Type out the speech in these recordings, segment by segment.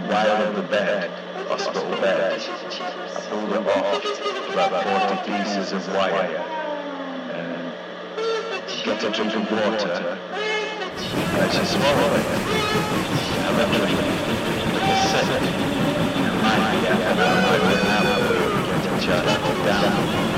while in the bed, hospital bed, I pulled it off about 40 pieces of wire and get a drink of water. As you swallow it, have a drink, take a sip. It might be half an hour, might be an hour before you get a chance to go down.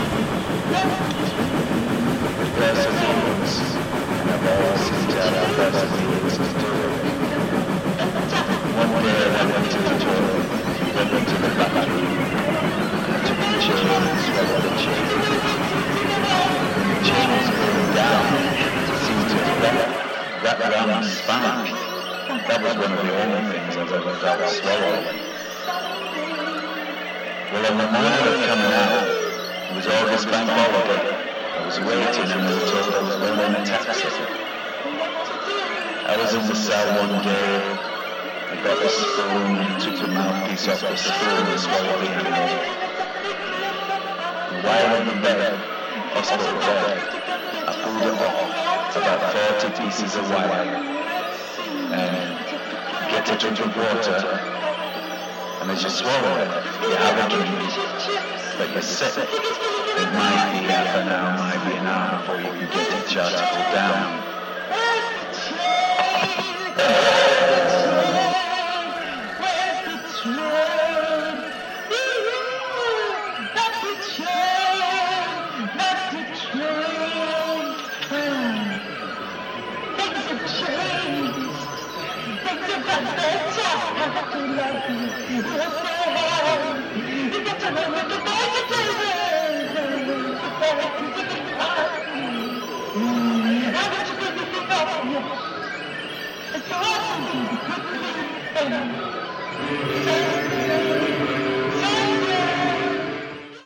Perseverance, and I've always seemed to have perseverance to do it. One day I went to the toilet, went into the bathroom, took the chair and swallowed the chair. The chair was going down, it seemed to wrap around my spine. That was one of the only things I've ever felt swallowing. Well, on the morning of coming out, it was August bank holiday. I was waiting and they were told I was going in a taxi. I was in the cell one day. I got the spoon and took the mouthpiece off the spoon and swallowed the animal. While in the bed, hospital bed, I pulled it off about 40 pieces of wire and get a drink of water. And as you swallow it, you have a drink, but you sip. It might be half an hour, might be an hour before you can get a chance to go down. It's awesome.